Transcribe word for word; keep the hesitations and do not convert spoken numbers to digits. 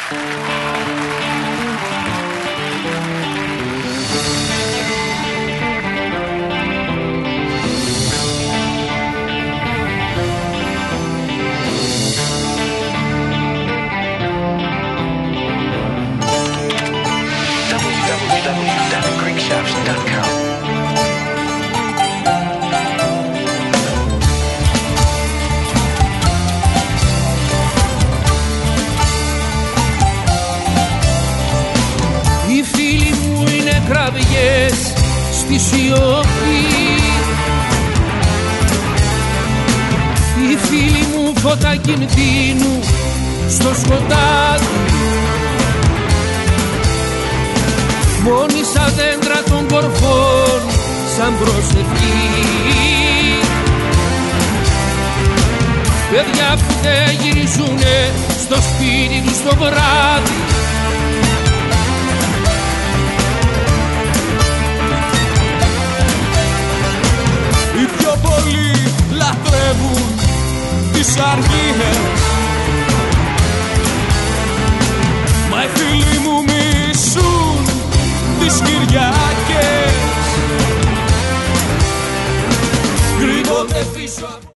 Οι φίλοι μου είναι κραυγές στη σιωπή, οι φίλοι μου φώτα κινδύνου στο σκοτάδι, μόνοι σαν δέντρα των κορφών σαν προσευχή. Παιδιά που δεν γυρίζουνε στο σπίτι τους το βράδυ, οι πιο πολλοί λατρεύουν τις αργίες, μα οι φίλοι μου μισούν τις Κυριακές. Κρύβονται πίσω